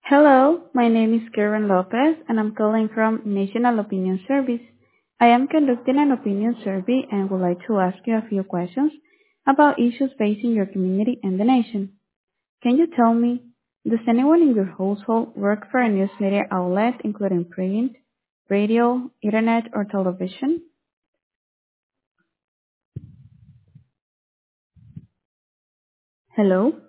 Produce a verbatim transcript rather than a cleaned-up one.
Hello, my name is Karen Lopez and I'm calling from National Opinion Service. I am conducting an opinion survey and would like to ask you a few questions about issues facing your community and the nation. Can you tell me, does anyone in your household work for a news media outlet including print, radio, internet, or television? Hello?